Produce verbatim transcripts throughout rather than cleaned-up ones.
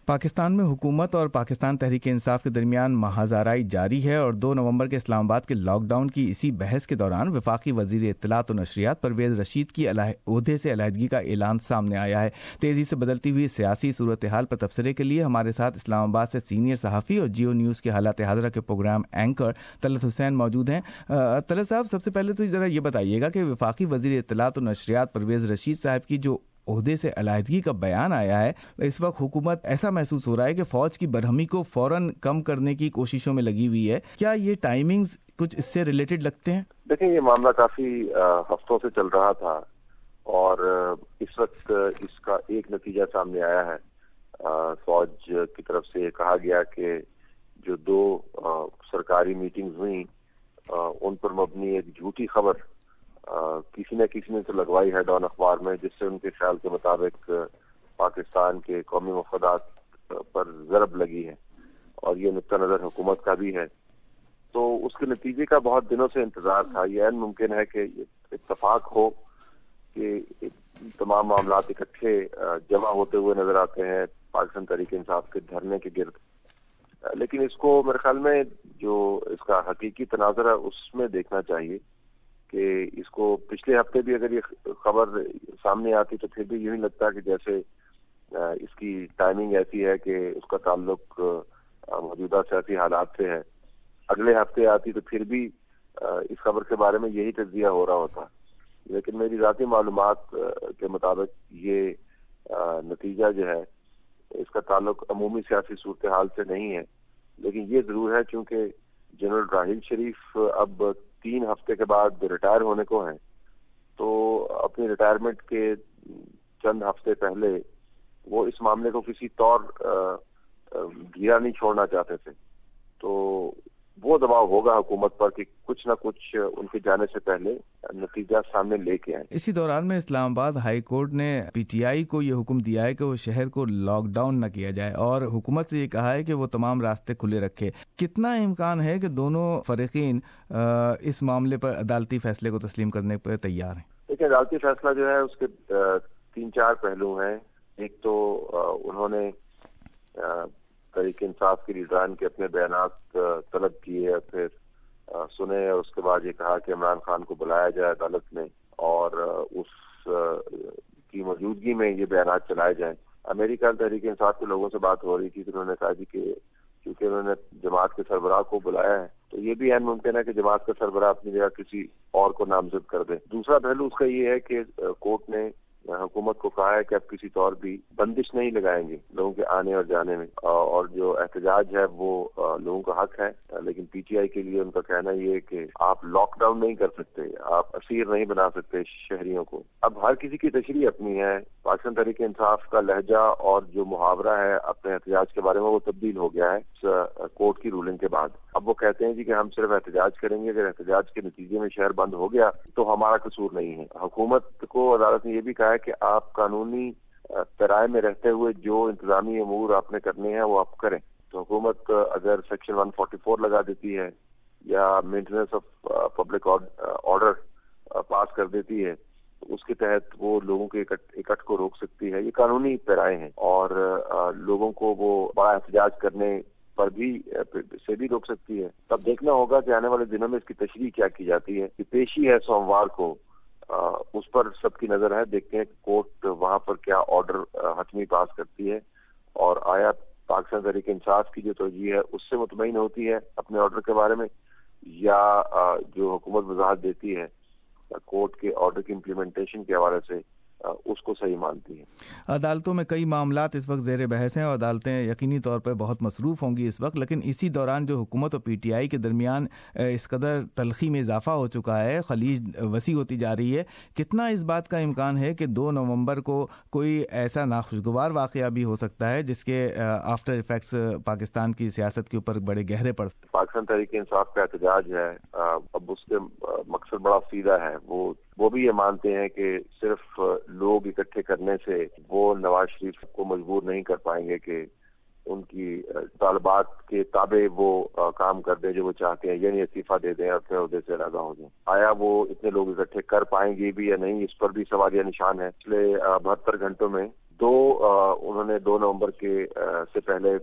پاکستان میں حکومت اور پاکستان تحریک انصاف کے درمیان مہازارائی جاری ہے اور دو نومبر کے اسلام آباد کے لاک ڈاؤن کی اسی بحث کے دوران وفاقی وزیر اطلاعات و نشریات پرویز رشید کی عہدے سے علیحدگی کا اعلان سامنے آیا ہے۔ تیزی سے بدلتی ہوئی سیاسی صورتحال پر تبصرے کے لیے ہمارے ساتھ اسلام آباد سے سینئر صحافی اور جیو نیوز کے حالات حاضرہ کے پروگرام اینکر طلعت حسین موجود ہیں۔ طلعت صاحب، سب سے پہلے تو ذرا یہ بتائیے گا کہ وفاقی وزیر اطلاعات و نشریات پرویز رشید صاحب کی جو عہدے سے علیحدگی کا بیان آیا ہے، اس وقت حکومت ایسا محسوس ہو رہا ہے کہ فوج کی برہمی کو فوراً کم کرنے کی کوششوں میں لگی ہوئی ہے۔ کیا یہ ٹائمنگز کچھ اس سے ریلیٹڈ لگتے ہیں؟ دیکھیں، یہ معاملہ کافی ہفتوں سے چل رہا تھا اور اس وقت اس کا ایک نتیجہ سامنے آیا ہے۔ فوج کی طرف سے یہ کہا گیا کہ جو دو سرکاری میٹنگز ہوئیں ان پر مبنی ایک جھوٹی خبر کسی نہ کسی نے تو لگوائی ہے ڈان اخبار میں، جس سے ان کے خیال کے مطابق پاکستان کے قومی مفادات پر ضرب لگی ہے اور یہ نقطہ نظر حکومت کا بھی ہے۔ تو اس کے نتیجے کا بہت دنوں سے انتظار تھا۔ یہ عین ممکن ہے کہ اتفاق ہو کہ تمام معاملات اکٹھے جمع ہوتے ہوئے نظر آتے ہیں پاکستان تحریک انصاف کے دھرنے کے گرد، لیکن اس کو میرے خیال میں جو اس کا حقیقی تناظر ہے اس میں دیکھنا چاہیے کہ اس کو پچھلے ہفتے بھی اگر یہ خبر سامنے آتی تو پھر بھی یوں ہی لگتا ہے کہ جیسے اس کی ٹائمنگ ایسی ہے کہ اس کا تعلق موجودہ سیاسی حالات سے ہے۔ اگلے ہفتے آتی تو پھر بھی اس خبر کے بارے میں یہی تجزیہ ہو رہا ہوتا، لیکن میری ذاتی معلومات کے مطابق یہ نتیجہ جو ہے اس کا تعلق عمومی سیاسی صورتحال سے نہیں ہے، لیکن یہ ضرور ہے کیونکہ جنرل راحیل شریف اب تین ہفتے کے بعد ریٹائر ہونے کو ہیں، تو اپنی ریٹائرمنٹ کے چند ہفتے پہلے وہ اس معاملے کو کسی طور گھیرا نہیں چھوڑنا چاہتے تھے، تو وہ دباؤ ہوگا حکومت پر کہ کچھ نہ کچھ ان کے جانے سے پہلے نتیجہ سامنے لے کے آئیں۔ اسی دوران میں اسلام آباد ہائی کورٹ نے پی ٹی آئی کو یہ حکم دیا ہے کہ وہ شہر کو لاک ڈاؤن نہ کیا جائے اور حکومت سے یہ کہا ہے کہ وہ تمام راستے کھلے رکھے۔ کتنا امکان ہے کہ دونوں فریقین اس معاملے پر عدالتی فیصلے کو تسلیم کرنے پر تیار ہیں؟ دیکھیں، عدالتی فیصلہ جو ہے اس کے تین چار پہلو ہیں۔ ایک تو انہوں نے تحریک انصاف کے لیڈران کے اپنے بیانات طلب کیے، پھر سنے اور اس کے بعد یہ کہا کہ عمران خان کو بلایا جائے عدالت میں اور اس کی موجودگی میں یہ بیانات چلائے جائیں۔ امریکہ تحریک انصاف کے لوگوں سے بات ہو رہی تھی تو انہوں نے کہا جی کہ کیونکہ انہوں نے جماعت کے سربراہ کو بلایا ہے تو یہ بھی عین ممکن ہے کہ جماعت کا سربراہ اپنی جگہ کسی اور کو نامزد کر دے۔ دوسرا پہلو اس کا یہ ہے کہ کورٹ نے حکومت کو کہا ہے کہ اب کسی طور بھی بندش نہیں لگائیں گے لوگوں کے آنے اور جانے میں، اور جو احتجاج ہے وہ لوگوں کا حق ہے، لیکن پی ٹی آئی کے لیے ان کا کہنا یہ ہے کہ آپ لاک ڈاؤن نہیں کر سکتے، آپ اسیر نہیں بنا سکتے شہریوں کو۔ اب ہر کسی کی تشریح اپنی ہے۔ پاکستان تحریک انصاف کا لہجہ اور جو محاورہ ہے اپنے احتجاج کے بارے میں وہ تبدیل ہو گیا ہے کورٹ کی رولنگ کے بعد۔ اب وہ کہتے ہیں جی کہ ہم صرف احتجاج کریں گے، اگر احتجاج کے نتیجے میں شہر بند ہو گیا تو ہمارا قصور نہیں ہے۔ حکومت کو عدالت نے یہ بھی کہا ہے کہ آپ قانونی پیرائے میں رہتے ہوئے جو انتظامی امور آپ نے کرنے ہیں وہ آپ کریں۔ تو حکومت اگر سیکشن ایک سو چوالیس لگا دیتی ہے یا maintenance of public order pass کر دیتی ہے تو اس کے تحت وہ لوگوں کے اکٹھ کو روک سکتی ہے۔ یہ قانونی پیرائے ہیں اور لوگوں کو وہ بڑا احتجاج کرنے پر بھی سے بھی روک سکتی ہے۔ تب دیکھنا ہوگا کہ آنے والے دنوں میں اس کی تشریح کیا کی جاتی ہے۔ یہ پیشی ہے سوموار کو، اس پر سب کی نظر ہے۔ دیکھتے ہیں کہ کورٹ وہاں پر کیا آرڈر حتمی پاس کرتی ہے اور آیا پاکستان تحریک انصاف کی جو توجیہ ہے اس سے مطمئن ہوتی ہے اپنے آرڈر کے بارے میں، یا جو حکومت وضاحت دیتی ہے کورٹ کے آرڈر کی امپلیمنٹیشن کے حوالے سے اس کو صحیح مانتی ہے۔ عدالتوں میں کئی معاملات اس وقت زیر بحث ہیں اور عدالتیں یقینی طور پر بہت مصروف ہوں گی اس وقت، لیکن اسی دوران جو حکومت اور پی ٹی آئی کے درمیان اس قدر تلخی میں اضافہ ہو چکا ہے، خلیج وسیع ہوتی جا رہی ہے، کتنا اس بات کا امکان ہے کہ دو نومبر کو کوئی ایسا ناخوشگوار واقعہ بھی ہو سکتا ہے جس کے آفٹر ایفیکٹس پاکستان کی سیاست کے اوپر بڑے گہرے پڑ سکتے ہیں؟ پاکستان تحریک انصاف کا احتجاج ہے، اب اس کے مقصد بڑا سیدھا ہے۔ وہ وہ بھی یہ مانتے ہیں کہ صرف لوگ اکٹھے کرنے سے وہ نواز شریف کو مجبور نہیں کر پائیں گے کہ ان کی طالبات کے تابع وہ کام کر دیں جو وہ چاہتے ہیں، یعنی استعفیٰ دے دیں اور پھر عہدے سے علیحدہ ہو جائیں۔ آیا وہ اتنے لوگ اکٹھے کر پائیں گے بھی یا نہیں، اس پر بھی سوالیہ نشان ہے۔ پچھلے بہتر گھنٹوں میں دو انہوں نے دو نومبر کے سے پہلے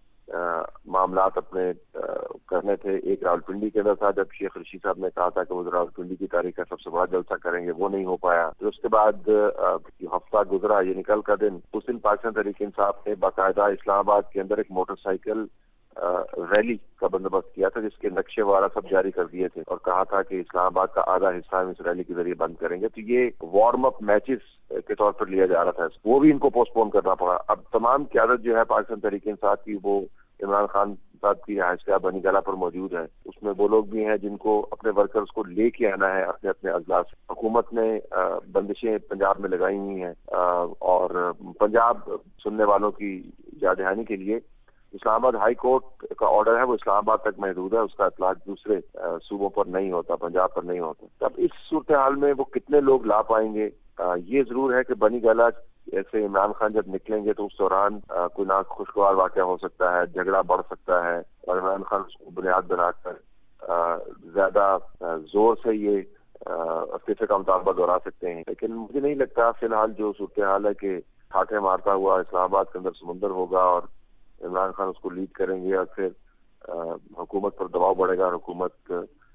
معاملات اپنے کرنے تھے. ایک راولپنڈی کے اندر تھا جب شیخ رشید صاحب نے کہا تھا کہ وہ راولپنڈی کی تاریخ کا سب سے بڑا جلسہ کریں گے, وہ نہیں ہو پایا. پھر اس کے بعد ہفتہ گزرا, یہ نکل کا دن, اس دن پاکستان تحریک انصاف نے باقاعدہ اسلام آباد کے اندر ایک موٹر سائیکل ریلی کا بندوبست کیا تھا جس کے نقشے وغیرہ سب جاری کر دیے تھے اور کہا تھا کہ اسلام آباد کا آدھا حصہ ہم اس ریلی کے ذریعے بند کریں گے. تو یہ وارم اپ میچز کے طور پر لیا جا رہا تھا, وہ بھی ان کو پوسٹ پون کرنا پڑا. اب تمام قیادت جو ہے پاکستان تحریک انصاف کی وہ عمران خان صاحب کی رہائش گاہ بنی گالہ پر موجود ہے. اس میں وہ لوگ بھی ہیں جن کو اپنے ورکرز کو لے کے آنا ہے اپنے اپنے اضلاع سے. حکومت نے بندشیں پنجاب میں لگائی ہوئی ہیں اور پنجاب سننے والوں کی یاد دہانی کے لیے اسلام آباد ہائی کورٹ کا آرڈر ہے وہ اسلام آباد تک محدود ہے, اس کا اطلاق دوسرے صوبوں پر نہیں ہوتا, پنجاب پر نہیں ہوتا. اب اس صورتحال میں وہ کتنے لوگ لا پائیں گے؟ یہ ضرور ہے کہ بنی گالہ ایسے عمران خان جب نکلیں گے تو اس دوران کوئی نہ خوشگوار واقعہ ہو سکتا ہے, جھگڑا بڑھ سکتا ہے اور عمران خان اس کو بنیاد بنا کر زیادہ زور سے یہ استعفے کا مطالبہ دہرا سکتے ہیں. لیکن مجھے نہیں لگتا فی الحال جو صورتحال ہے کہ ٹھاٹھے مارتا ہوا اسلام آباد کے اندر سمندر ہوگا اور عمران خان اس کو لیڈ کریں گے اور پھر حکومت پر دباؤ بڑھے گا اور حکومت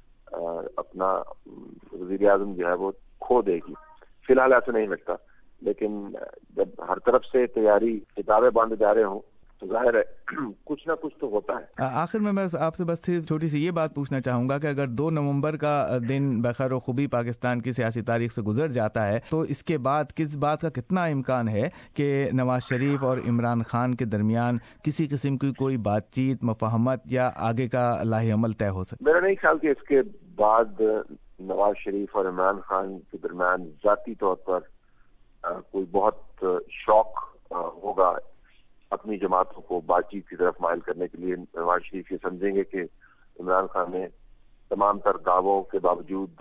اپنا وزیر اعظم جو ہے وہ کھو دے گی. فی الحال ایسا نہیں لگتا, لیکن جب ہر طرف سے تیاری کتابیں باندھے جا رہے ہوں تو ظاہر ہے کچھ نہ کچھ تو ہوتا ہے. آخر میں میں آپ سے بس چھوٹی سی یہ بات پوچھنا چاہوں گا کہ اگر دو نومبر کا دن بخیر و خوبی پاکستان کی سیاسی تاریخ سے گزر جاتا ہے تو اس کے بعد کس بات کا کتنا امکان ہے کہ نواز شریف اور عمران خان کے درمیان کسی قسم کی کوئی بات چیت, مفاہمت یا آگے کا لاہ عمل طے ہو سکتا؟ میرا نہیں خیال کہ اس کے بعد نواز شریف اور عمران خان کے درمیان ذاتی طور پر کوئی بہت شوق ہوگا اپنی جماعتوں کو بات چیت کی طرف مائل کرنے کے لیے. نواز شریف یہ سمجھیں گے کہ عمران خان نے تمام تر دعووں کے باوجود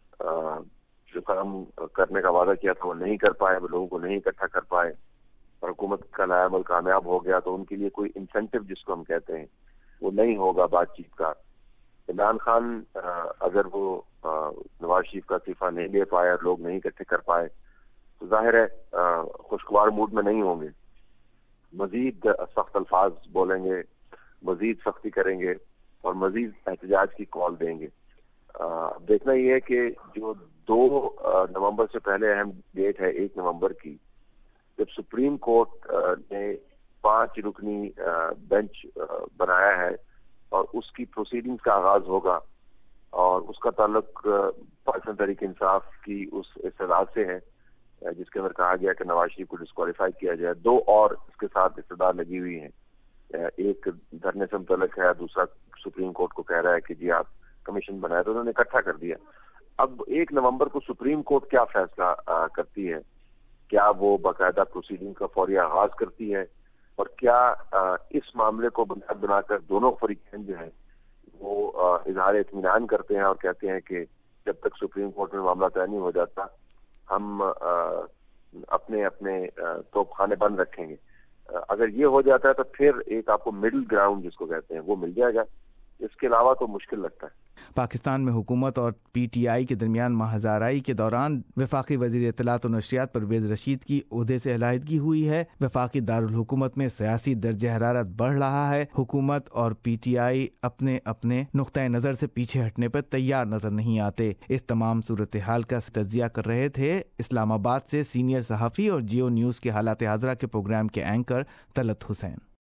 جو کام کرنے کا وعدہ کیا تھا وہ نہیں کر پائے, وہ لوگوں کو نہیں اکٹھا کر پائے اور حکومت کا نیا عمل کامیاب ہو گیا تو ان کے لیے کوئی انسینٹیو جس کو ہم کہتے ہیں وہ نہیں ہوگا بات چیت کا. عمران خان اگر وہ نواز شریف کا استعفیٰ نہیں لے پائے اور لوگ نہیں اکٹھے کر پائے تو ظاہر ہے خوشگوار موڈ میں نہیں ہوں گے, مزید سخت الفاظ بولیں گے, مزید سختی کریں گے اور مزید احتجاج کی کال دیں گے. دیکھنا یہ ہے کہ جو دو نومبر سے پہلے اہم ڈیٹ ہے ایک نومبر کی, جب سپریم کورٹ نے پانچ رکنی بینچ بنایا ہے اور اس کی پروسیڈنگز کا آغاز ہوگا اور اس کا تعلق پاکستان تحریک انصاف کی اس استدعا سے ہے جس کے اندر کہا گیا کہ نواز شریف کو ڈسکوالیفائی کیا جائے. دو اور اس کے ساتھ استدعا لگی ہوئی ہیں, ایک دھرنے سے متعلق ہے, دوسرا سپریم کورٹ کو کہہ رہا ہے کہ جی آپ کمیشن بنائے, تو انہوں نے اکٹھا کر دیا. اب ایک نومبر کو سپریم کورٹ کیا فیصلہ کرتی ہے, کیا وہ باقاعدہ پروسیڈنگ کا فوری آغاز کرتی ہے اور کیا اس معاملے کو بنیاد بنا کر دونوں فریقین جو ہیں وہ اظہار اطمینان کرتے ہیں اور کہتے ہیں کہ جب تک سپریم کورٹ میں معاملہ طے نہیں ہو جاتا ہم اپنے اپنے توپ خانے بند رکھیں گے. اگر یہ ہو جاتا ہے تو پھر ایک آپ کو مڈل گراؤنڈ جس کو کہتے ہیں وہ مل جائے گا, اس کے علاوہ تو مشکل لگتا ہے. پاکستان میں حکومت اور پی ٹی آئی کے درمیان ماہزارائی کے دوران وفاقی وزیر اطلاعات و نشریات پرویز رشید کی عہدے سے علیحدگی ہوئی ہے. وفاقی دارالحکومت میں سیاسی درجہ حرارت بڑھ رہا ہے. حکومت اور پی ٹی آئی اپنے اپنے نقطۂ نظر سے پیچھے ہٹنے پر تیار نظر نہیں آتے. اس تمام صورتحال کا تجزیہ کر رہے تھے اسلام آباد سے سینئر صحافی اور جیو نیوز کے حالات حاضرہ کے پروگرام کے اینکر طلعت حسین.